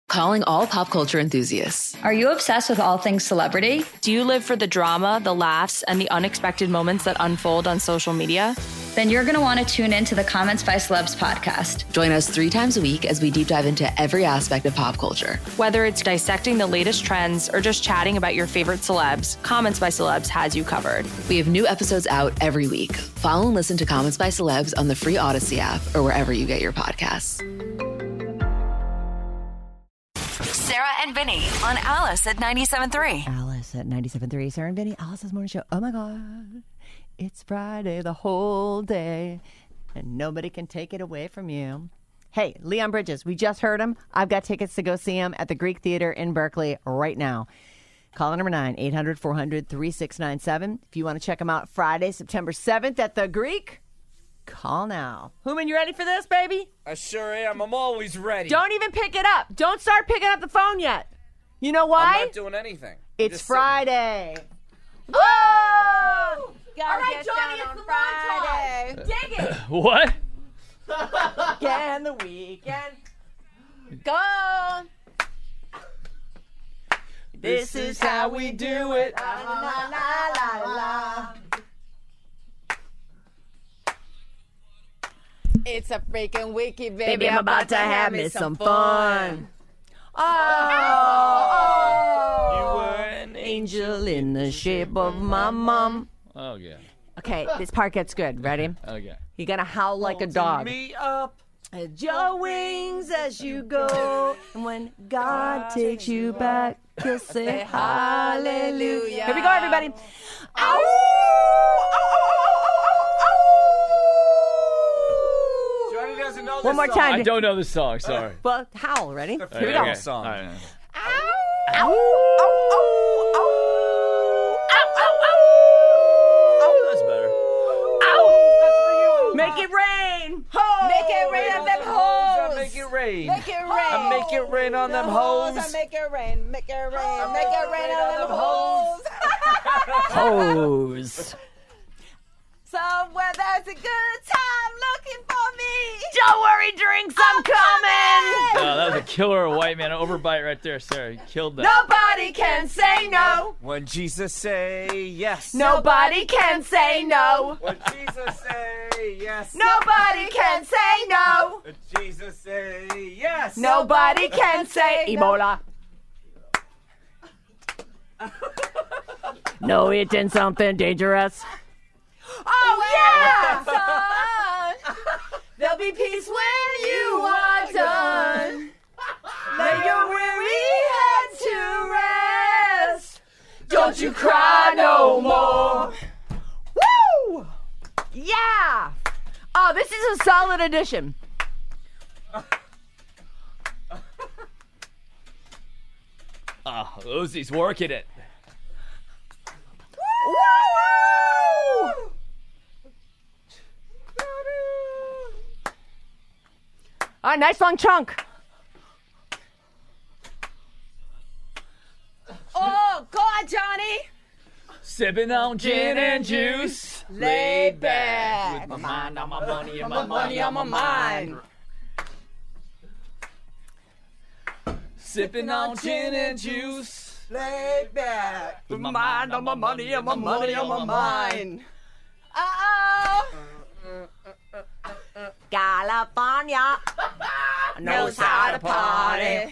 Calling all pop culture enthusiasts. Are you obsessed with all things celebrity? Do you live for the drama, the laughs, and the unexpected moments that unfold on social media? Then you're going to want to tune in to the Comments by Celebs podcast. Join us 3 times a week as we deep dive into every aspect of pop culture. Whether it's dissecting the latest trends or just chatting about your favorite celebs, Comments by Celebs has you covered. We have new episodes out every week. Follow and listen to Comments by Celebs on the free Odyssey app or wherever you get your podcasts. Sarah and Vinny on Alice at 97.3. Alice at 97.3. Sarah and Vinny, Alice's morning show. Oh my God. It's Friday the whole day, and nobody can take it away from you. Hey, Leon Bridges, we just heard him. I've got tickets to go see him at the Greek Theater in Berkeley right now. Call number 9-800-400-3697. If you want to check him out Friday, September 7th at the Greek, call now. Hooman, you ready for this, baby? I sure am. I'm always ready. Don't even pick it up. Don't start picking up the phone yet. You know why? I'm not doing anything. It's Friday. Oh! All right, Johnny, it's the Friday. Dig it. What? Can the weekend go? This is how we do it. La, la, la, la, la. It's a freaking weekend, Baby, I'm about to have me some fun. Oh, you were an angel in the shape of my mom. Oh, yeah. Okay, this part gets good. Ready? Okay. You're going to howl like a dog. Me up. At your wings as you go. And when God takes you back, you'll say hallelujah. Here we go, everybody. Ow! Johnny doesn't know this One more song. time. I don't know this song, sorry. Well, howl. Ready? Here we Favorite go. song. All right. Ow! Ow! Ow! Ow! Ow! Ow! Oh, that's better. Ow! Make it rain. Make it rain on them hoes. Make it rain. Make it rain. I make it rain on them hoes. I make it rain. Make it rain. Make it rain on them hoes. Hose. Somewhere there's a good time looking for me. Don't worry, drinks, I'm coming. Oh, that was a killer white man overbite right there, Sarah. You killed that. Nobody can say no. When Jesus say yes. Nobody can say no. When Jesus say yes. Nobody can say no. When Jesus say yes. Nobody can say Ebola. No, eating something dangerous. Oh, yeah! Son. There'll be peace when you are done. Lay your weary head to rest. Don't you cry no more. Woo! Yeah! Oh, this is a solid addition. Oh, Uzi's working it. Woo! All right, nice long chunk. Oh, go on, Johnny. Sipping on gin and juice. Laid back. With my mind on my money and My money on my mind. Sipping on gin and juice. Laid back. With my mind on my money and my money on my mind. Uh-oh. California knows how to party.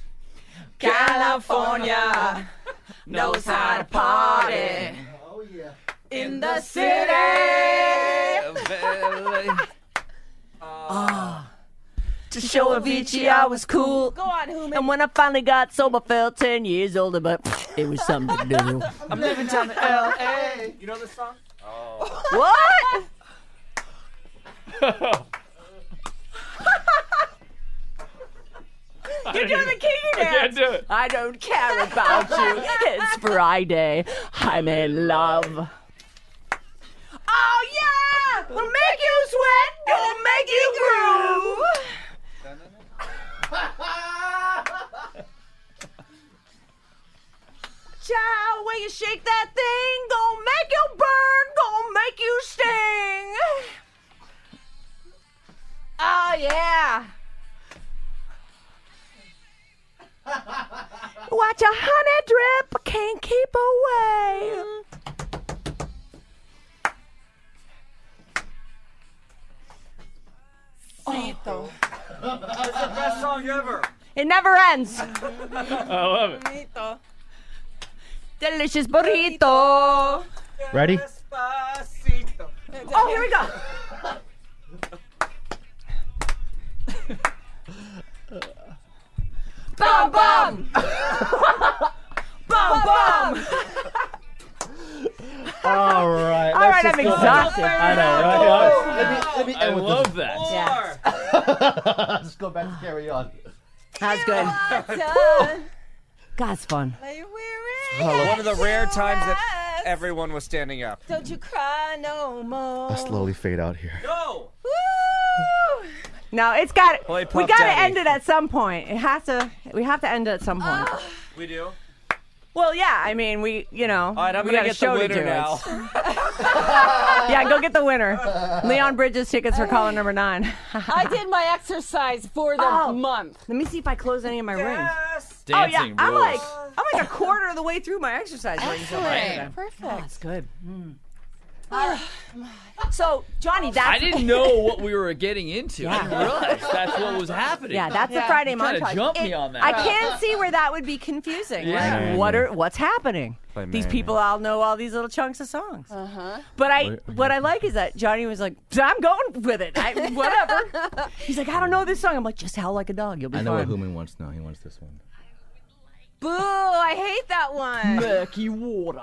California knows how to party. Oh, yeah. In the city. To show Avicii I was cool. Go on, Hooman. And when I finally got sober, felt 10 years older, but it was something to do. I'm living down in L.A. You know this song? Oh. What? You're doing the king I can't dance. do it. I don't care about you. It's Friday. I'm in love. Oh, yeah! We'll make you sweat. Gonna make you groove. Child, when you shake that thing, gonna make you burn, gonna make you sting. Oh, yeah. watch a honey drip, can't keep away. Frito. That's the best song ever. It never ends. I love it. Frito. Delicious burrito. Ready? Despacito. Oh, here we go. Bum bum. Bum bum. All right. All right, I'm exhausted. I know, right? Let me I end with love that. Yeah. Just go back to carry on. That was good. Done. God's fun. Like we're One of the rare times that everyone was standing up. Don't you cry no more. I'll slowly fade out here. Go! Woo! No, it's got. Play We Puff got to Daddy. end it at some point. It has to. We have to end it at some point. We do? Well, yeah. I mean, we. You know. All right, I'm we going to got a get the show to winner do. now. Yeah, go get the winner. Leon Bridges tickets for caller number 9. I did my exercise for the Oh. month. Let me see if I close any of my rings. Yes! Dancing I'm rules. like a quarter of the way through my exercise rings. Perfect. That's good. So, Johnny, that's I didn't know what we were getting into. I didn't realize that's what was happening. Yeah, that's the Friday Kind montage. of jumped me on that. I can see where that would be confusing. Yeah. Like, what's happening? Play These Mayonnaise. people all know all these little chunks of songs. But what I like is that Johnny was like, I'm going with it. Whatever. He's like, I don't know this song. I'm like, just howl like a dog. You'll be I know what fine. Human wants now. He wants this one. Boo! I hate that one. Murky water.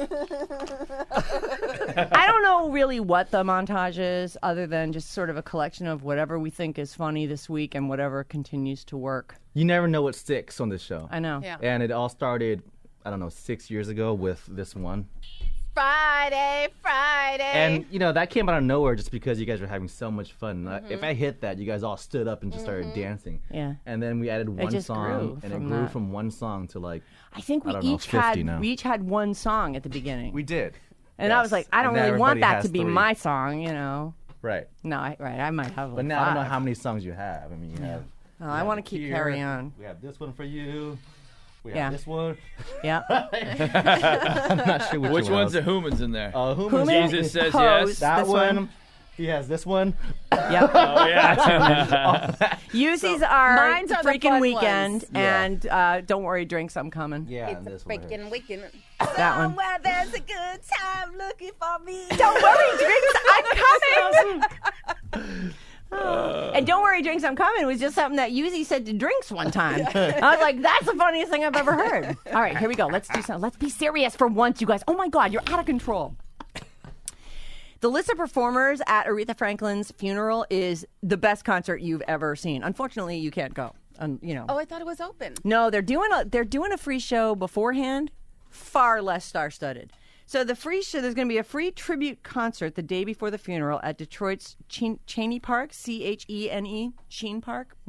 I don't know really what the montage is, other than just sort of a collection of whatever we think is funny this week and whatever continues to work. You never know what sticks on this show. I know. Yeah. And it all started, I don't know, 6 years ago with this one. Friday. And, you know, that came out of nowhere just because you guys were having so much fun. If I hit that, you guys all stood up and just started dancing. Yeah. And then we added one just song, grew and it from grew that. from one song to like, I think we I don't know, each 50 had now. one song at the beginning. we did. And I was like, I don't And now really want everybody that has to be 3. my song, you know. Right. No, I might have like But now I don't know 5. how many songs you have. I mean, you have. Oh, I want to keep here, carrying on. We have this one for you. We Yeah. have this one. Yeah. I'm not sure Which one's the the humans in there? Human Jesus says Pose, yes. That this one. He has this one. Yep. Oh yeah. Uzi's are Mine's are the freaking fun weekend, ones. Yeah. and don't worry, drinks, I'm coming. Yeah, and this one. right here. weekend. That one. Somewhere there's a good time looking for me. Don't worry, drinks, I'm coming. And don't worry, drinks, I'm coming was just something that Uzi said to drinks one time. I was like, that's the funniest thing I've ever heard. All right, here we go. Let's do something. Let's be serious for once, you guys. Oh my God, you're out of control. The list of performers at Aretha Franklin's funeral is the best concert you've ever seen. Unfortunately, you can't go. You know. Oh, I thought it was open. No, they're doing a free show beforehand, far less star-studded. So the free show, there's going to be a free tribute concert the day before the funeral at Detroit's Cheney Park, Chene, Sheen Park.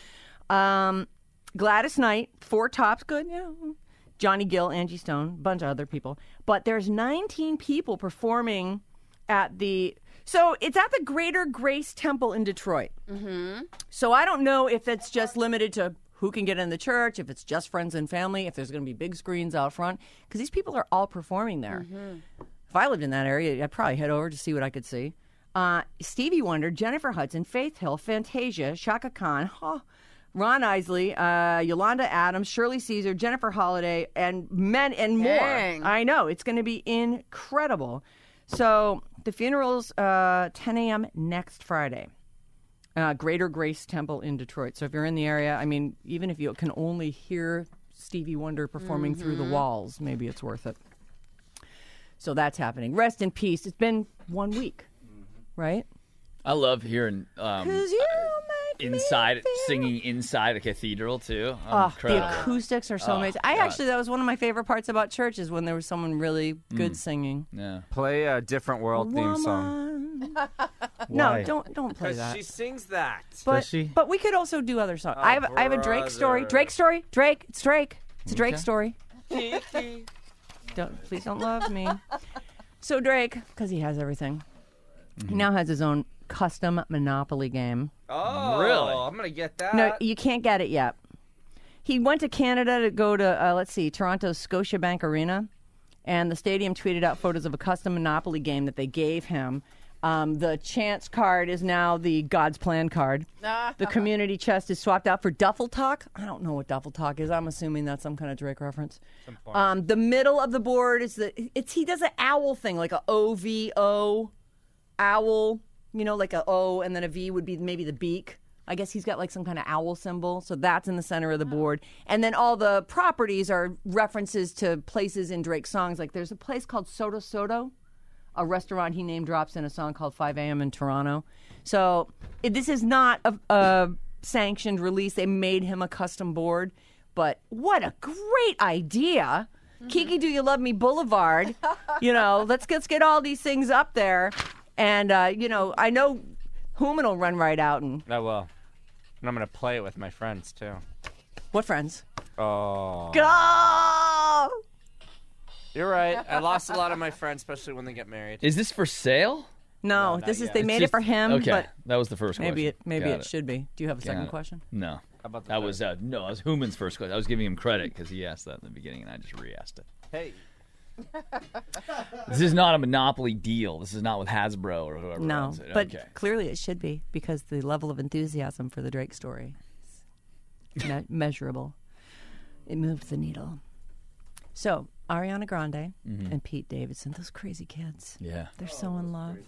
Gladys Knight, Four Tops, good, yeah. Johnny Gill, Angie Stone, bunch of other people. But there's 19 people performing at so it's at the Greater Grace Temple in Detroit. Mm-hmm. So I don't know if it's just limited to who can get in the church, if it's just friends and family, if there's going to be big screens out front, because these people are all performing there. Mm-hmm. If I lived in that area, I'd probably head over to see what I could see. Stevie Wonder, Jennifer Hudson, Faith Hill, Fantasia, Shaka Khan, Ron Isley, Yolanda Adams, Shirley Caesar, Jennifer Holliday, and more. Dang. I know. It's going to be incredible. So the funeral's 10 a.m. next Friday. Greater Grace Temple in Detroit. So if you're in the area, I mean, even if you can only hear Stevie Wonder performing through the walls, maybe it's worth it. So that's happening. Rest in peace. It's been 1 week, right? I love hearing 'Cause you make me inside feel- singing inside a cathedral too. Oh, Incredible. the acoustics are so amazing. That was one of my favorite parts about church is when there was someone really good singing. Yeah. Play a Different World theme song. Woman. Why? No, don't play Because that. she sings that. But, Does she? but we could also do other songs. Oh, I have a Drake story. brother. Drake story. Drake. It's Drake. It's a Drake Okay. story. Please don't love me. So Drake, because he has everything, he now has his own custom Monopoly game. Oh, Really? I'm going to get that. No, you can't get it yet. He went to Canada to go to, Toronto's Scotiabank Arena, and the stadium tweeted out photos of a custom Monopoly game that they gave him. The chance card is now the God's Plan card. The community chest is swapped out for Duffel Talk. I don't know what Duffel Talk is. I'm assuming that's some kind of Drake reference. The middle of the board is he does an owl thing, like a OVO owl, like a O and then a V would be maybe the beak. I guess he's got like some kind of owl symbol. So that's in the center of the board. And then all the properties are references to places in Drake's songs. Like there's a place called Soto Soto, a restaurant he name drops in a song called 5 a.m. in Toronto. So this is not a sanctioned release. They made him a custom board. But what a great idea. Kiki, Do You Love Me Boulevard. Let's get all these things up there. And, I know Hooman will run right out. I will. And I'm going to play it with my friends, too. What friends? Oh. Go! You're right. I lost a lot of my friends, especially when they get married. Is this for sale? No, this is. They made it for him. Okay, but that was the first question. Maybe it should be. Do you have a second it. question? No. How about that was Hooman's first question. I was giving him credit because he asked that in the beginning, and I just re-asked it. Hey. This is not a Monopoly deal. This is not with Hasbro or whoever owns it. But clearly it should be because the level of enthusiasm for the Drake story is measurable. It moved the needle. So Ariana Grande and Pete Davidson, those crazy kids. Yeah. They're so in love.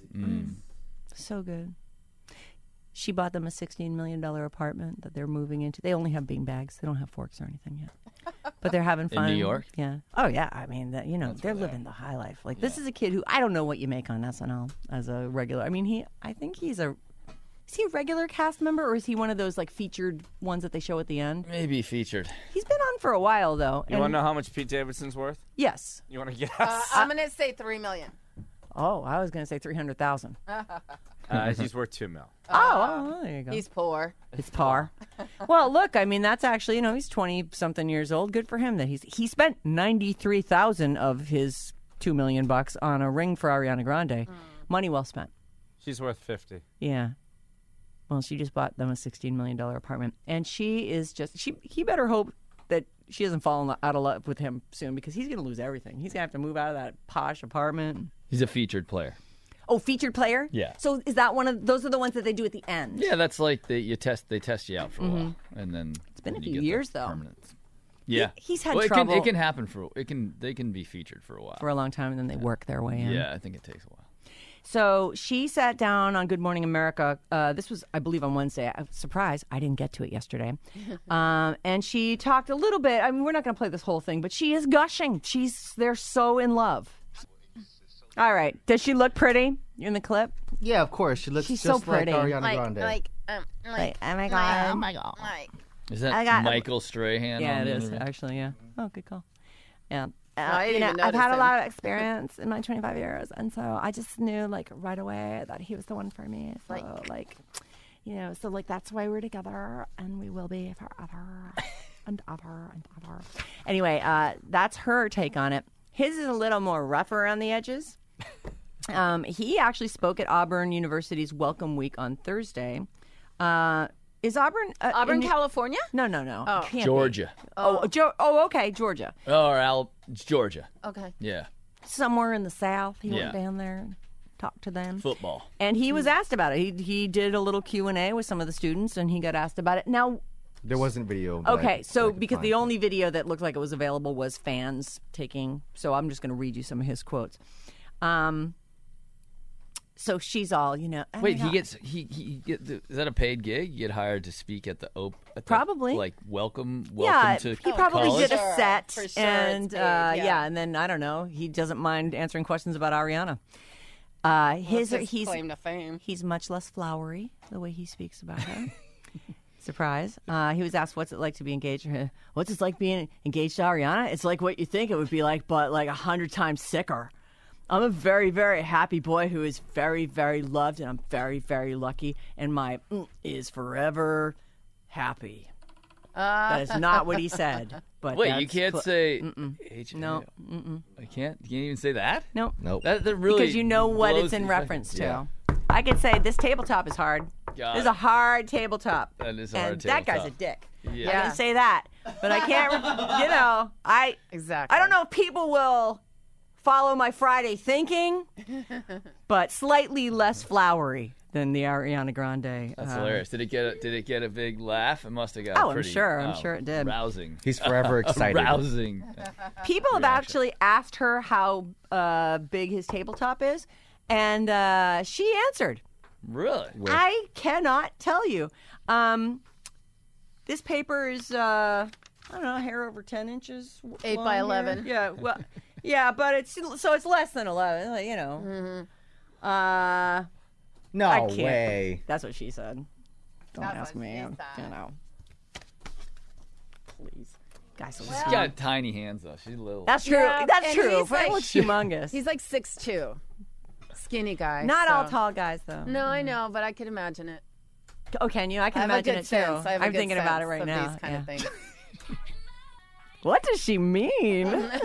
So good. She bought them a $16 million apartment that they're moving into. They only have beanbags. They don't have forks or anything yet. But they're having fun. In New York? Yeah. Oh, yeah. I mean, they're living the high life. Like, this is a kid who, I don't know what you make on SNL as a regular. I mean, I think is he a regular cast member or is he one of those, like, featured ones that they show at the end? Maybe featured. He's been on for a while, though. You want to know how much Pete Davidson's worth? Yes. You want to guess? I'm going to say $3 million. Oh, I was going to say $300,000. He's worth $2 million. Oh, there you go. He's poor. It's par. Well, look, I mean, that's actually, he's 20-something years old. Good for him that he spent $93,000 of his $2 million on a ring for Ariana Grande. Money well spent. She's worth $50. Yeah. Well, she just bought them a $16 million apartment. And she is he better hope that she doesn't fall out of love with him soon because he's going to lose everything. He's going to have to move out of that posh apartment. He's a featured player. Oh, featured player? Yeah. So is that those are the ones that they do at the end? Yeah, that's like they test you out for a while, and then it's been a few years though. Permanent. Yeah, he's had trouble. It can happen they can be featured for a while, for a long time, and then they work their way in. Yeah, I think it takes a while. So she sat down on Good Morning America. This was, I believe, on Wednesday. Surprise, I didn't get to it yesterday. And she talked a little bit. I mean, we're not going to play this whole thing, but she is gushing. They're so in love. All right. Does she look pretty in the clip? Yeah, of course. She's just so pretty. like Ariana Grande. Oh my god. Oh my god. Is that Michael Strahan? Yeah, it is actually. Yeah. Oh, good call. Yeah. I've had a lot of experience in my 25 years, and so I just knew right away that he was the one for me. So that's why we're together, and we will be forever and ever and ever. Anyway, that's her take on it. His is a little more rough around the edges. He actually spoke at Auburn University's Welcome Week on Thursday. Is Auburn... Auburn, California? No. Oh. Georgia. Okay, Georgia. It's Georgia. Okay. Yeah. Somewhere in the South. He went down there and talked to them. Football. And he was asked about it. He did a little Q&A with some of the students, and he got asked about it. Now... There wasn't video. Okay, so because the only video that looked like it was available was fans taking... So I'm just going to read you some of his quotes. So she's all, Wait, he gets is that a paid gig? You get hired to speak at the probably welcome yeah, to he probably college? did a set, for sure and it's paid, yeah. and then I don't know. He doesn't mind answering questions about Ariana. His claim to fame. He's much less flowery the way he speaks about her. Surprise. He was asked, what's it like to be engaged? What's it like being engaged to Ariana? It's like what you think it would be like, but 100 times sicker. I'm a very, very happy boy who is very, very loved, and I'm very, very lucky, and my is forever happy. That is not what he said. But wait, you can't say no. I can't. You can't even say that. Nope. That really because you know what it's in reference to. Yeah. I could say this tabletop is hard. This is a hard tabletop. That is a and hard tabletop. That guy's a dick. Yeah. I'm gonna say that. but I can't. Exactly. I don't know if people will follow my Friday thinking, but slightly less flowery than the Ariana Grande. That's hilarious. Did it get a big laugh? It must have got. Oh, I'm pretty, sure. I'm sure it did. Rousing. He's forever excited. Rousing. People have actually asked her how big his tabletop is, and she answered. Really? I cannot tell you. This paper is, I don't know, a hair over 10 inches. 8 long by here. 11. Yeah, well, yeah, but it's less than 11. You know. I No can't. way. That's what she said. Don't That's ask what me. she You said. know. Please, guys. She's got tiny hands though. She's little. That's true. Yeah, That's and true. he's Frank like- looks humongous. He's like 6'2", skinny guy. Not all so- tall guys, though. No, I know, but I can imagine it. Oh, can you? I can I have imagine a good it too. sense. I have a I'm good thinking about it sense right of now. These kind of things. What does she mean?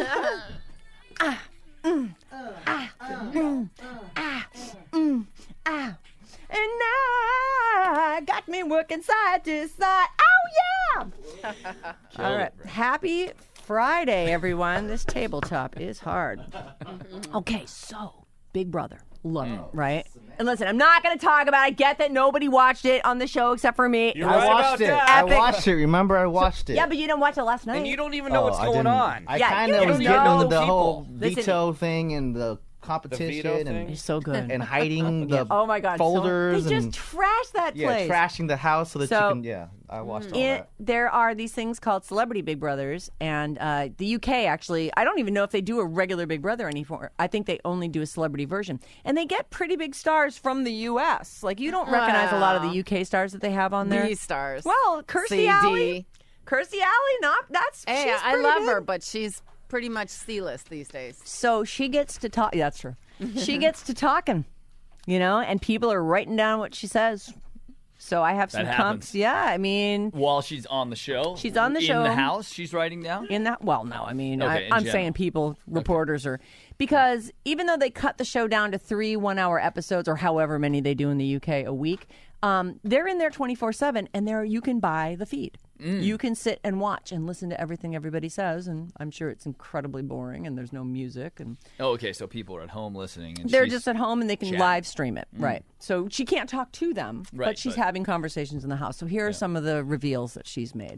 And now got me working side to side. Oh yeah! All right, happy Friday, everyone. This tabletop is hard. Okay, so Big Brother, love it, right? And listen, I'm not going to talk about it. I get that nobody watched it on the show except for me. You're I right watched about it. that. I Epic. watched it. Remember, I watched it. Yeah, but you didn't watch it last night. And you don't even know what's I going didn't. on. I Yeah, kind you of was didn't getting know. into the whole Listen. veto thing and the competition veto thing? and, It's so good. and hiding the Oh my God! folders so, they and just trashed that yeah, place. trashing the house so that So- you can. Yeah, I watched all that. There are these things called Celebrity Big Brothers, and the UK actually, I don't even know if they do a regular Big Brother anymore. I think they only do a celebrity version. And they get pretty big stars from the US. Like, you don't recognize a lot of the UK stars that they have on there. These stars. Well, Kirstie Alley. Kirstie Alley, Hey, she's I pretty love big. her, but she's pretty much C-list these days. So she gets to talk. Yeah, that's true. She gets to talking, and people are writing down what she says. So I have some That happens. Yeah, I mean, While she's on the show. She's on the in show. the house. She's writing down. in that. Well, no, I mean, Okay, in I'm general. saying people, reporters are, because even though they cut the show down to 3 1-hour episodes or however many they do in the UK a week, they're in there 24/7, and you can buy the feed. You can sit and watch and listen to everything everybody says, and I'm sure it's incredibly boring, and there's no music, and Oh, okay. So people are at home listening, and they're she's just at home and they can chatting. live stream it. Right. So she can't talk to them, Right, but she's but- having conversations in the house. So here are some of the reveals that she's made.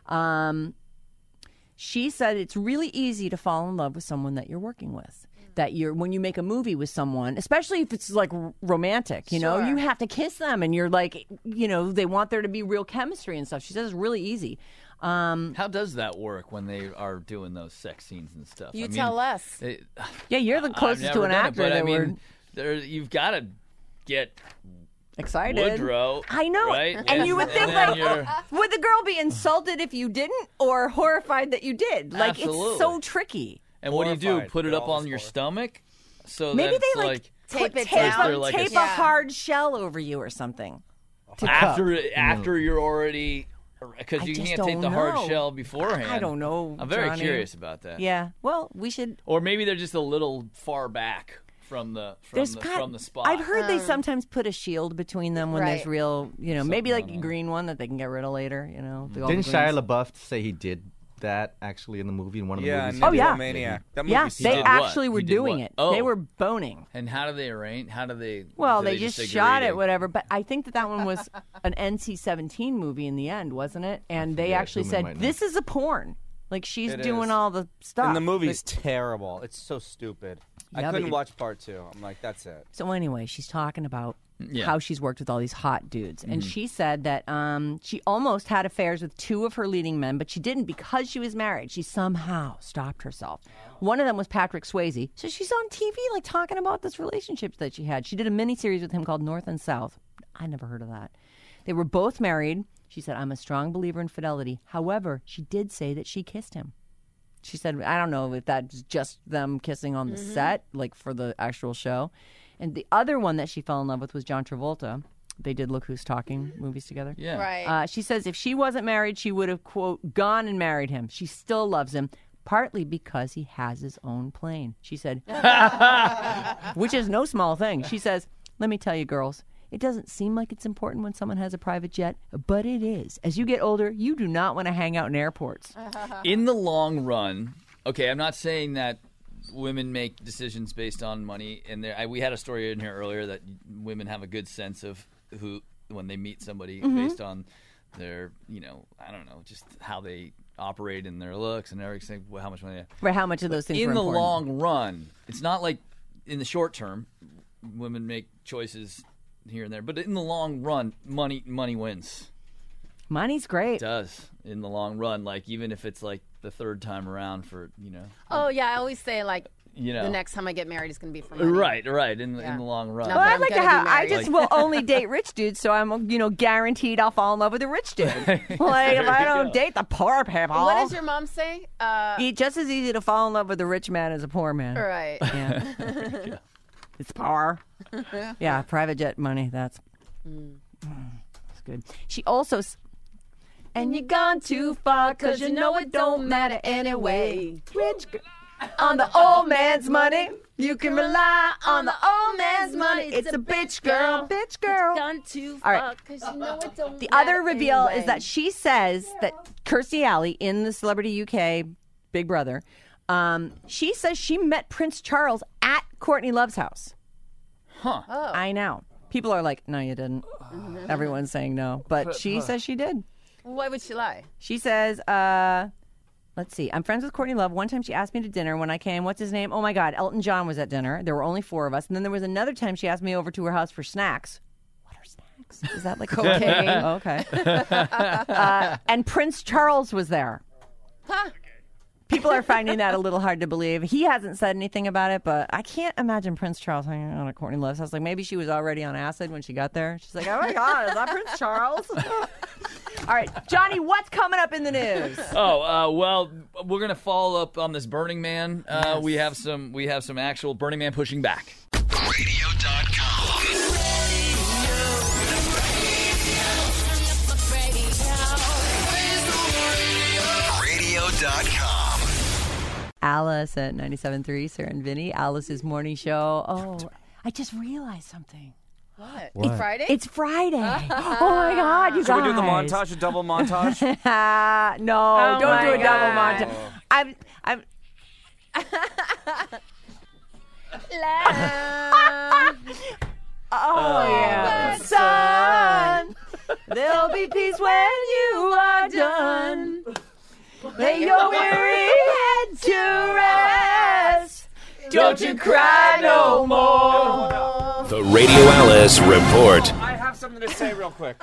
She said it's really easy to fall in love with someone that you're working with. That when you make a movie with someone, especially if it's like romantic, you have to kiss them, and you're like, they want there to be real chemistry and stuff. She says it's really easy. How does that work when they are doing those sex scenes and stuff? You tell us. Yeah, you're the closest to an actor but that I mean, we're you've got to get excited. Woodrow. I know, right? and you would think then like, you're- would the girl be insulted if you didn't, or horrified that you did? Like, Absolutely. it's so tricky. And what do you do? Horrified. Put it They're up always on your horrified. stomach? So Maybe that's they like tape it tape, down. Is there like a- tape a Yeah. hard shell over you or something. after you're already, because I you just can't tape the don't hard know. shell beforehand. I don't know. I'm very Johnny. curious about that. Yeah. Well, we should. Or maybe they're just a little far back from the from the spot. I've heard they sometimes put a shield between them when there's Right. real, maybe like a green one that they can get rid of later. the all Didn't the Shia greens. LaBeouf say he did that actually in the movie in one of the Yeah, movies? Oh, yeah. Maniac. That Yeah, movie they did what? actually were He did doing what? it. Oh. They were boning. And how do they arrange? How do they? Well, do they just agree shot to- it, whatever. But I think that one was an NC-17 movie in the end, wasn't it? And they forget. actually Who said, might know. this is a porn. Like, she's It doing is. all the stuff. And the movie's terrible. It's so stupid. Yeah, I but couldn't you- watch part 2. I'm like, that's it. So anyway, she's talking about Yeah. how she's worked with all these hot dudes. And Mm-hmm. she said that she almost had affairs with 2 of her leading men, but she didn't because she was married. She somehow stopped herself. One of them was Patrick Swayze. So she's on TV, like, talking about this relationship that she had. She did a miniseries with him called North and South. I never heard of that. They were both married. She said, I'm a strong believer in fidelity. However, she did say that she kissed him. She said, I don't know if that's just them kissing on the set, like for the actual show. And the other one that she fell in love with was John Travolta. They did Look Who's Talking movies together. Yeah. Right. She says if she wasn't married, she would have, quote, gone and married him. She still loves him, partly because he has his own plane. She said, which is no small thing. She says, let me tell you, girls, It doesn't seem like it's important when someone has a private jet, but it is. As you get older, you do not want to hang out in airports. In the long run, okay, I'm not saying that women make decisions based on money. And we had a story in here earlier that women have a good sense of who, when they meet somebody based on their, I don't know, just how they operate in their looks and everything, how much money they have. Right, how much of those things in were the important. long run, it's not like in the short term, women make choices here and there. But in the long run, money wins. Money's great. It does in the long run. Like even if it's like the third time around for Oh yeah, I always say like the next time I get married is going to be for money. Right. In the long run. No, Well, but I'd like to have. I just will only date rich dudes, so I'm guaranteed I'll fall in love with a rich dude. Like if I don't date the poor people. What does your mom say? It's just as easy to fall in love with a rich man as a poor man. Right. Yeah. It's power. Yeah, private jet money. That's good. She also. And you gone too far, 'cause you know it don't matter anyway. Rich girl. On the old man's money, you can rely on the old man's money. It's a bitch girl. Bitch girl. Gone too All far, right. 'cause you know it don't The matter other reveal anyway. is that she says that Kirstie Alley in the Celebrity UK Big Brother, she says she met Prince Charles at Courtney Love's house. Huh. Oh. I know. People are like, no, you didn't. Everyone's saying no. But she says she did. Why would she lie? She says, let's see. I'm friends with Courtney Love. One time she asked me to dinner when I came. What's his name? Oh, my God. Elton John was at dinner. There were only 4 of us. And then there was another time she asked me over to her house for snacks. What are snacks? Is that like cocaine? Okay. And Prince Charles was there. Huh? People are finding that a little hard to believe. He hasn't said anything about it, but I can't imagine Prince Charles hanging out at Courtney Love's house. Like maybe she was already on acid when she got there. She's like, oh, my God, is that Prince Charles? All right, Johnny, what's coming up in the news? Well, we're gonna follow up on this Burning Man. Yes. We have some actual Burning Man pushing back. Radio.com. Alice at 97.3, Sarah and Vinny, Alice's morning show. Oh, I just realized something. What? What? It's Friday? It's Friday. Oh, my God, you Should guys. we do the montage, a double montage? No, don't do a double God. montage. I'm Oh, yeah. Son, there'll be peace when you are done. Lay your weary head to rest. Don't you cry no more. The Radio Alice Report. I have something to say real quick.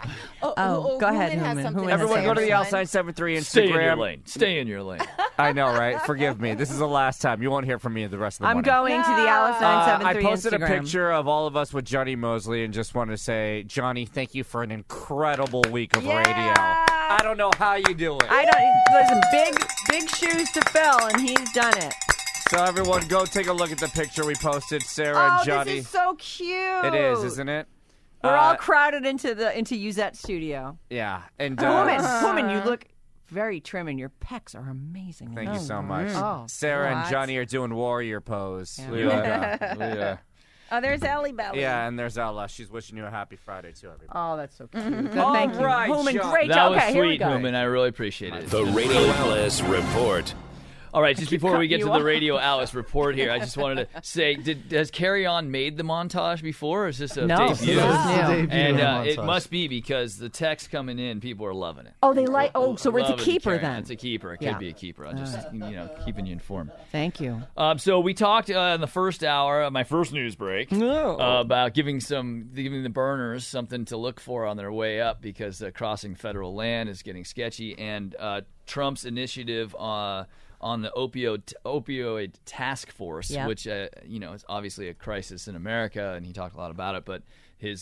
Oh, go ahead, Hooman has Hooman. something Hooman to has Everyone say. go to the Everyone. Outside 73 Instagram. Stay in your lane. Stay in your lane. I know, right? Forgive me. This is the last time. You won't hear from me the rest of the I'm morning. going to the Alice I 973 posted Instagram. a picture of all of us with Johnny Mosley and just want to say, Johnny, thank you for an incredible week of radio. I don't know how you do it. Listen, big shoes to fill, and he's done it. So everyone, go take a look at the picture we posted, Sarah and Johnny. This is so cute. It is, isn't it? We're all crowded into Yuzette's studio. Yeah. And Woman, you look very trim, and your pecs are amazing. Thank you so much. Oh, Sarah and what? Johnny are doing warrior pose. Yeah. Oh, there's Ellie Belly. Yeah, and there's Ella. She's wishing you a happy Friday, too, everybody. Oh, that's so cute. All Thank you. right, Hooman, John. great That job. was Okay, here we sweet, go. Hooman. I really appreciate it. The Radio Alice Report. All right, just before we get to you the off. Radio Alice report here, I just wanted to say, has Carry On made the montage before, or is this a No, debut? this is new. Debut And of the it montage. must be because the text coming in, people are loving it. Oh, they like. Oh, so it's a Loving keeper Carry On. then. It's a keeper. It Yeah. could be a keeper. I'm just keeping you informed. Thank you. So we talked in the first hour of my first news break about giving the burners something to look for on their way up because crossing federal land is getting sketchy, and Trump's initiative on the opioid task force, Yep. which is obviously a crisis in America, and he talked a lot about it. But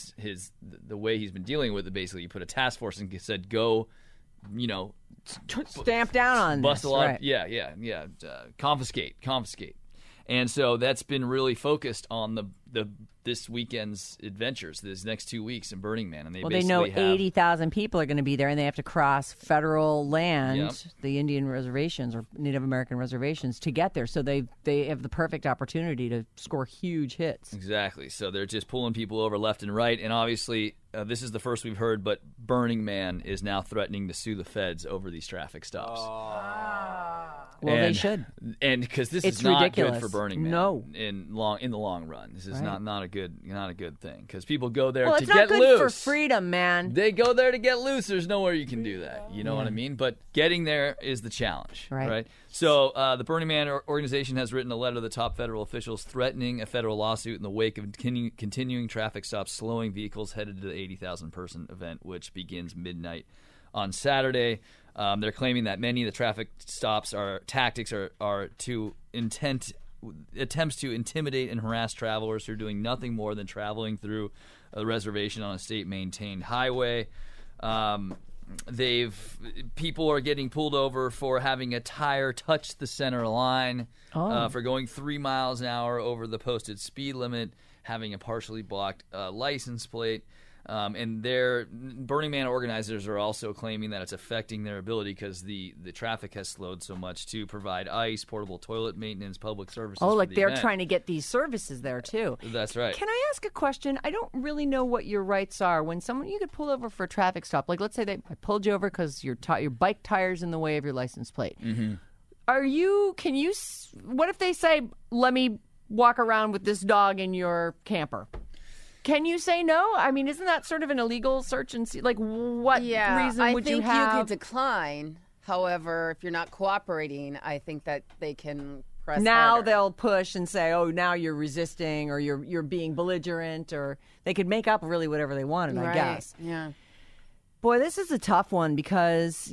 the way he's been dealing with it, basically, he put a task force and said, go, Stamp down on bust this. a lot. Right. Yeah. Confiscate. And so that's been really focused on this weekend's adventures, this next 2 weeks in Burning Man. And they know 80,000 people are going to be there, and they have to cross federal land, the Indian reservations or Native American reservations, to get there. So they have the perfect opportunity to score huge hits. Exactly. So they're just pulling people over left and right. And obviously, this is the first we've heard, but Burning Man is now threatening to sue the feds over these traffic stops. Well, they should. And because this It's is not ridiculous. good for Burning Man. No. In the long run, this is Right. not a good thing, because people go there Well, to it's get not good loose. for freedom, man. They go there to get loose. There's nowhere you can do that. You know what I mean? But getting there is the challenge, right? So the Burning Man organization has written a letter to the top federal officials threatening a federal lawsuit in the wake of continuing traffic stops, slowing vehicles headed to the 80,000-person event, which begins midnight on Saturday. They're claiming that many of the traffic stops tactics are to attempts to intimidate and harass travelers who are doing nothing more than traveling through a reservation on a state-maintained highway. People are getting pulled over for having a tire touch the center line, for going 3 miles an hour over the posted speed limit, having a partially blocked license plate. And their Burning Man organizers are also claiming that it's affecting their ability because the traffic has slowed so much to provide ice, portable toilet maintenance, public services. Oh, like for the they're event. trying to get these services there, too. That's right. Can I ask a question? I don't really know what your rights are. When you could pull over for a traffic stop, like let's say I pulled you over because your bike tire's in the way of your license plate. Mm-hmm. What if they say, let me walk around with this dog in your camper? Can you say no? I mean, isn't that sort of an illegal search and see? Like, what reason would you have? I think you could decline. However, if you're not cooperating, I think that they can press harder. They'll push and say, oh, now you're resisting or you're being belligerent, or they could make up really whatever they wanted, I guess. Yeah. Boy, this is a tough one because,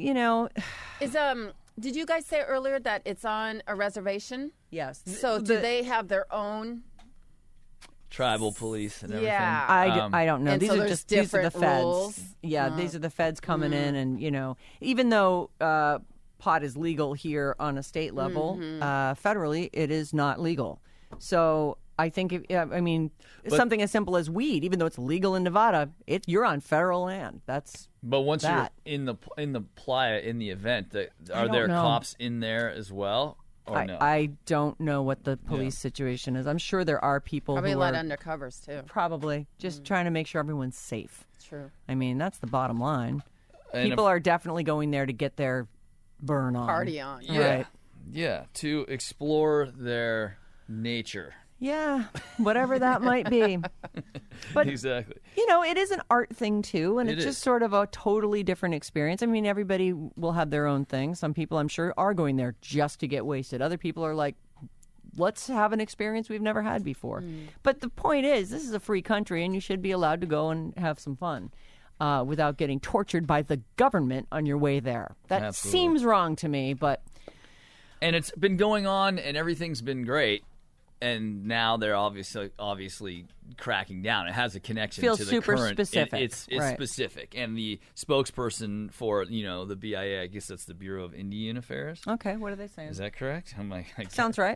did you guys say earlier that it's on a reservation? Yes. So do they have their own tribal police and everything? Yeah. I don't know. And These so are there's just these are the feds. rules? Yeah, these are the feds coming in, and even though pot is legal here on a state level, federally it is not legal. So I think something as simple as weed, even though it's legal in Nevada, you're on federal land. But once that. you're in the playa in the event, are don't there know. cops in there as well? Or no? I don't know what the police situation is. I'm sure there are people Probably who a lot are of undercovers, too. probably just trying to make sure everyone's safe. True. I mean, that's the bottom line. And People are definitely going there to get their burn on. Party on. Yeah. Right. Yeah, to explore their nature. Yeah, whatever that might be. But, exactly. It is an art thing, too, and it's just sort of a totally different experience. I mean, everybody will have their own thing. Some people, I'm sure, are going there just to get wasted. Other people are like, let's have an experience we've never had before. But the point is, this is a free country, and you should be allowed to go and have some fun without getting tortured by the government on your way there. That Absolutely. seems wrong to me, but... And it's been going on, and everything's been great. And now they're obviously cracking down. It has a connection Feels to the super current. specific. It's Right. specific. And the spokesperson for the BIA, I guess that's the Bureau of Indian Affairs. Okay, what are they saying? Is that correct? Sounds right.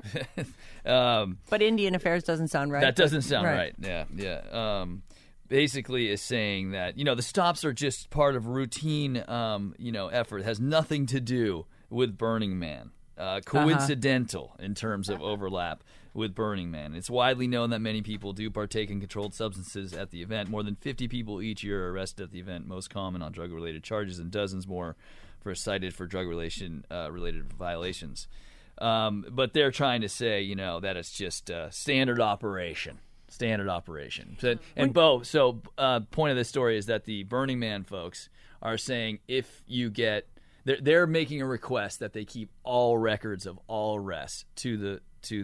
But Indian Affairs doesn't sound right. That doesn't sound right. Yeah. Basically is saying that, the stops are just part of routine, effort. It has nothing to do with Burning Man. Coincidental in terms of overlap with Burning Man. It's widely known that many people do partake in controlled substances at the event. More than 50 people each year are arrested at the event, most common on drug-related charges, and dozens more cited for drug-related violations. But they're trying to say, that it's just standard operation. Standard operation. And Bo, point of this story is that the Burning Man folks are saying if you get... They're making a request that they keep all records of all arrests to the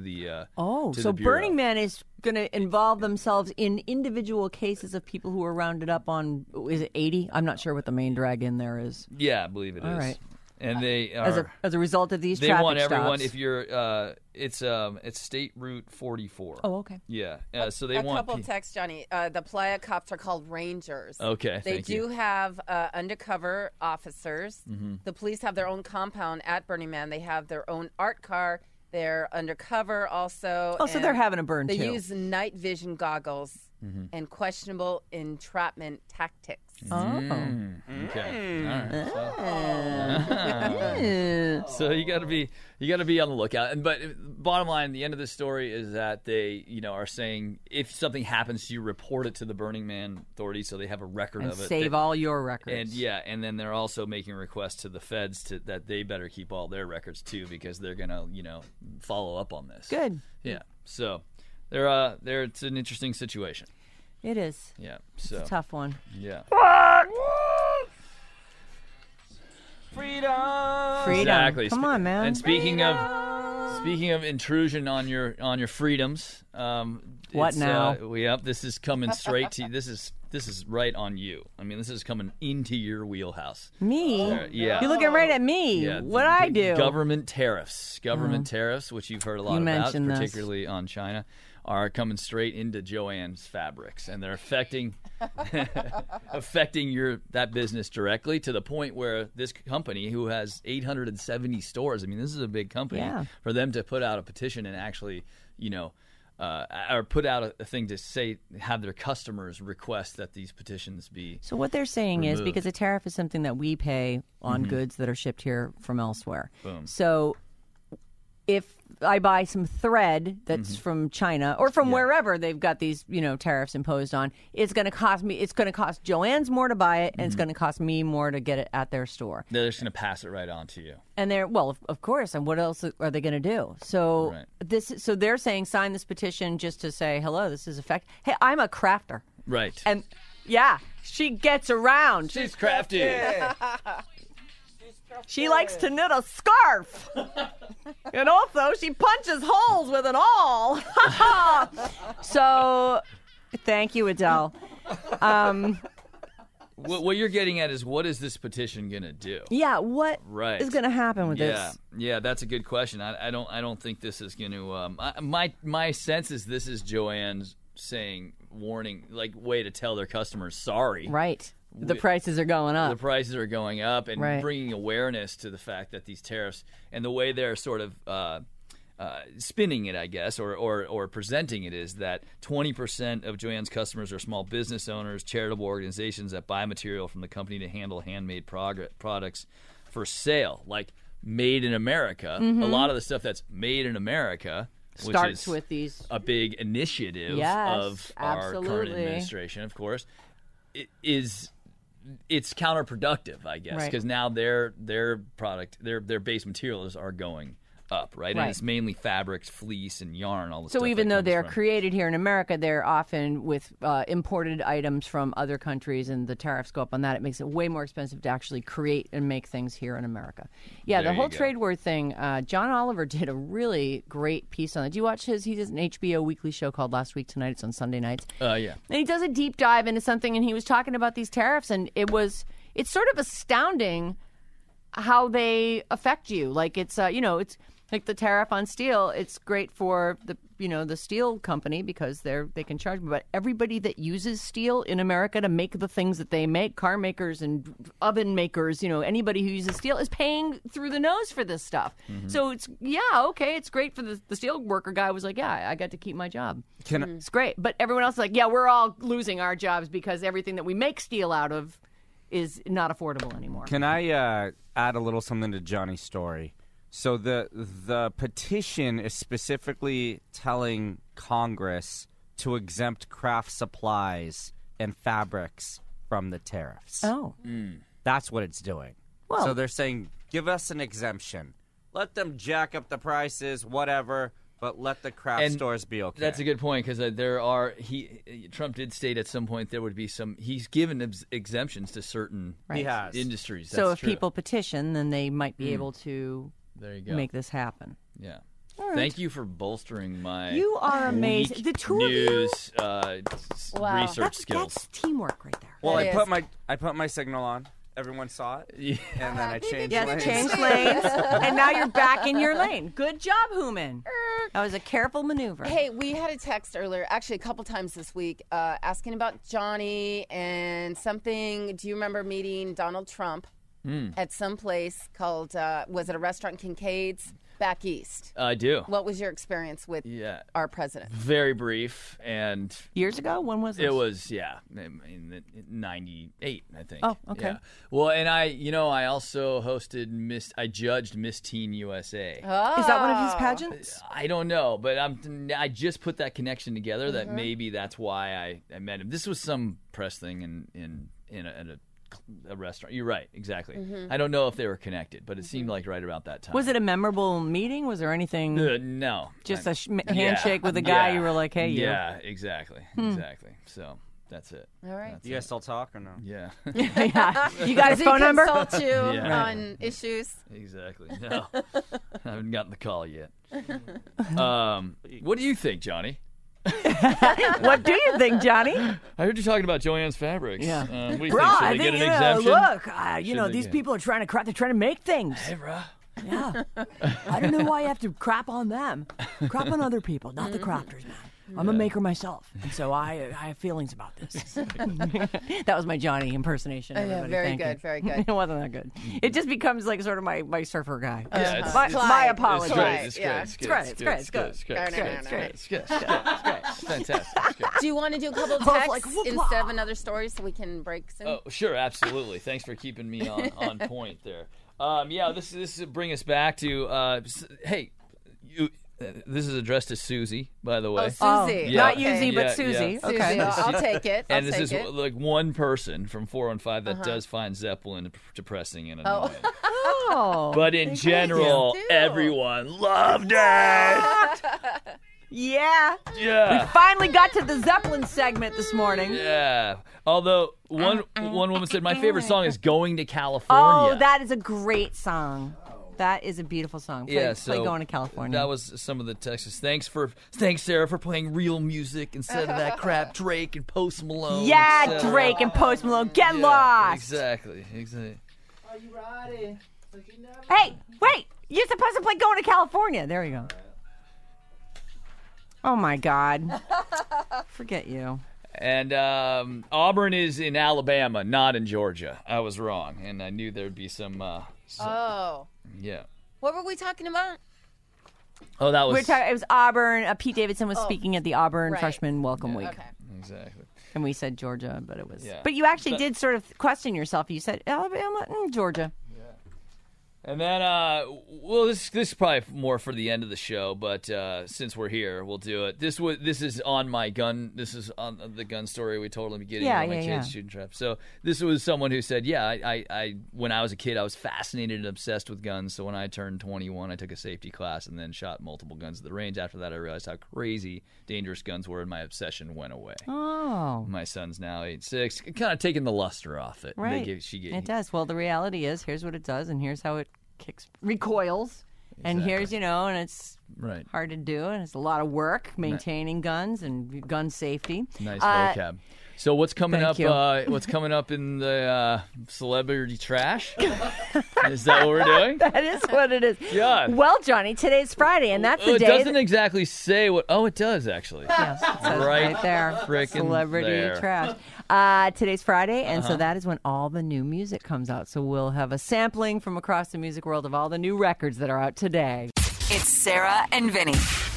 so Bureau. Burning Man is going to involve themselves in individual cases of people who were rounded up on, is it 80? I'm not sure what the main drag in there is. Yeah, I believe it is. All right. And they are, as a result of these they traffic want everyone. stops. If you're, it's State Route 44. Oh, okay. Yeah. So they a want couple texts, Johnny. The playa cops are called rangers. Okay, They thank you. do have undercover officers. Mm-hmm. The police have their own compound at Burning Man. They have their own art car They're undercover also. Oh, so they're having a burn, they too. They use night vision goggles and questionable entrapment tactics. Oh. Okay. All right. So you got to be on the lookout. But bottom line, the end of the story is that they, are saying if something happens to you, report it to the Burning Man authorities so they have a record of it. Save all your records. And then they're also making requests to the feds that they better keep all their records too, because they're gonna, follow up on this. Good. Yeah. So it's an interesting situation. It is. Yeah. So it's a tough one. Yeah. Freedom. Exactly. Come on, man. And speaking of intrusion on your freedoms, what now? This is coming straight to you. This is right on you. I mean, this is coming into your wheelhouse. Me? Yeah. You're looking right at me. Yeah. What'd I do? Government tariffs. Tariffs, which you've heard a lot about, particularly on China, are coming straight into Joann's fabrics, and they're affecting that business directly, to the point where this company, who has 870 stores, I mean, this is a big company, for them to put out a petition and actually, or put out a thing to say, have their customers request that these petitions be. So what they're saying removed. is, because a tariff is something that we pay on goods that are shipped here from elsewhere. Boom. So if I buy some thread that's from China or from wherever they've got these, tariffs imposed on, it's going to cost Joann's more to buy it, and it's going to cost me more to get it at their store. They're just going to pass it right on to you. And of course, and what else are they going to do? So so they're saying sign this petition just to say, hello, this is effect. Hey, I'm a crafter. Right. And she gets around. She's crafty. She likes to knit a scarf. And also, she punches holes with an awl. So, thank you, Adele. What you're getting at is, what is this petition going to do? Yeah, what is going to happen with this? Yeah, that's a good question. I don't think this is going to. My sense is this is Joann's saying, warning, like, way to tell their customers, sorry. Right. The prices are going up. The prices are going up, and bringing awareness to the fact that these tariffs and the way they're sort of spinning it, I guess, or presenting it, is that 20% of Joann's customers are small business owners, charitable organizations that buy material from the company to handle handmade products for sale, like made in America. A lot of the stuff that's made in America starts with these, a big initiative of our current administration, of course, it's counterproductive, I guess, because now their product, their base materials are going up, right? And it's mainly fabrics, fleece, and yarn, all the stuff. So even though they're created here in America, they're often with imported items from other countries, and the tariffs go up on that. It makes it way more expensive to actually create and make things here in America. Yeah, the whole trade war thing, John Oliver did a really great piece on it. Did you watch his? He does an HBO weekly show called Last Week Tonight. It's on Sunday nights. Yeah. And he does a deep dive into something, and he was talking about these tariffs, and it's sort of astounding how they affect you. Like it's it's like the tariff on steel. It's great for the steel company because they can charge, but everybody that uses steel in America to make the things that they make, car makers and oven makers, anybody who uses steel is paying through the nose for this stuff. So it's it's great for the steel worker guy was like, I got to keep my job. It's great, but everyone else is like, we're all losing our jobs because everything that we make steel out of is not affordable anymore. Can I add a little something to Johnny's story? So the petition is specifically telling Congress to exempt craft supplies and fabrics from the tariffs. Oh. That's what it's doing. Well, so they're saying, give us an exemption. Let them jack up the prices, whatever, but let the craft stores be okay. That's a good point, because Trump did state at some point there would be he's given exemptions to certain industries. So That's if true. people petition, then they might be able to there you go. make this happen. Yeah. Right. Thank you for bolstering my You are amazing. The two news Wow. research skills. That's teamwork right there. Well, I put my signal on. Everyone saw it, and then I changed lanes. Changed lanes, and now you're back in your lane. Good job, Hooman. That was a careful maneuver. Hey, we had a text earlier, actually a couple times this week, asking about Johnny and something. Do you remember meeting Donald Trump? at some place called, was it a restaurant, Kincaid's, back east? I do. What was your experience with our president? Very brief and years ago. When was this? It was in 98, I think. Oh, okay. Yeah. Well, and I also hosted I judged Miss Teen USA. Oh. Is that one of his pageants? I don't know, but I just put that connection together that maybe that's why I met him. This was some press thing in a restaurant. You're right, exactly. I don't know if they were connected, but it seemed like right about that time. Was it a memorable meeting? Was there anything? No. Just a handshake with a guy you were like, hey, you. Yeah, exactly. So that's it. All right. You guys still talk or no? Yeah. Yeah. You got his phone number? Consult you on issues? Exactly. No. I haven't gotten the call yet. What do you think, Johnny? What do you think, Johnny? I heard you talking about Joann's Fabrics. Yeah. What do you Bro, think? Should I they think, get an exemption? Look, these people are trying to crap. They're trying to make things. Hey, bro. Yeah. I don't know why you have to crap on them. Crap on other people, not the crafters, man. I'm a maker myself, and so I have feelings about this. That was my Johnny impersonation. Yeah, very good, very good. It wasn't that good. It just becomes like sort of my surfer guy. My apologies. It's good. Fantastic. Do you want to do a couple of texts instead of another story so we can break soon? Oh, sure, absolutely. Thanks for keeping me on point there. This bring us back to hey, this is addressed to Susie, by the way. Oh, Susie. Not Susie, but Susie. Yeah. Okay. Susie, I'll take it. And this is like one person from 415 that does find Zeppelin depressing and annoying. Oh. But in general, everyone loved it. Yeah. Yeah. We finally got to the Zeppelin segment this morning. Yeah. Although one woman said, my favorite song is Going to California. Oh, that is a great song. That is a beautiful song. Play Going to California. That was some of the texts. Thanks, Sarah, for playing real music instead of that crap Drake and Post Malone. Yeah, Drake and Post Malone. Get lost. Exactly. Are you ready? Hey, wait. You're supposed to play Going to California. There you go. Oh, my God. Forget you. And Auburn is in Alabama, not in Georgia. I was wrong, and I knew there'd be some. Yeah. What were we talking about? Oh, that was. It was Auburn. Pete Davidson was speaking at the Auburn Freshman Welcome Week. Okay. Exactly. And we said Georgia, but it was. Yeah. But you actually did sort of question yourself. You said Alabama, Georgia. And then, this is probably more for the end of the show, but since we're here, we'll do it. This is on my gun. This is on the gun story we told him getting on my kids shooting trap. So this was someone who said, I when I was a kid, I was fascinated and obsessed with guns. So when I turned 21, I took a safety class and then shot multiple guns at the range. After that, I realized how crazy dangerous guns were, and my obsession went away. Oh. My son's now 8'6", kind of taking the luster off it. Right. It does. Well, the reality is, here's what it does, and here's how it recoils. Exactly. And here's, and it's hard to do, and it's a lot of work maintaining guns and gun safety. Nice vocab. So what's coming up? What's coming up in the celebrity trash? Is that what we're doing? That is what it is. Yeah. Well, Johnny, today's Friday, and that's the day. It doesn't exactly say what. Oh, it does actually. Yes, it says right there. Frickin' celebrity there. trash. Today's Friday, and so that is when all the new music comes out. So we'll have a sampling from across the music world of all the new records that are out today. It's Sarah and Vinny.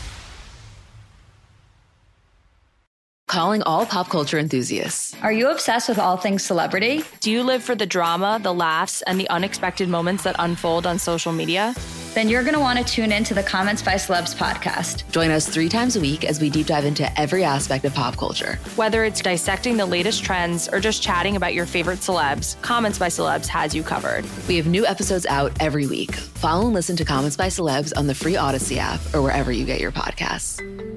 Calling all pop culture enthusiasts. Are you obsessed with all things celebrity? Do you live for the drama, the laughs, and the unexpected moments that unfold on social media? Then you're going to want to tune in to the Comments by Celebs podcast. Join us 3 times a week as we deep dive into every aspect of pop culture. Whether it's dissecting the latest trends or just chatting about your favorite celebs, Comments by Celebs has you covered. We have new episodes out every week. Follow and listen to Comments by Celebs on the free Odyssey app or wherever you get your podcasts.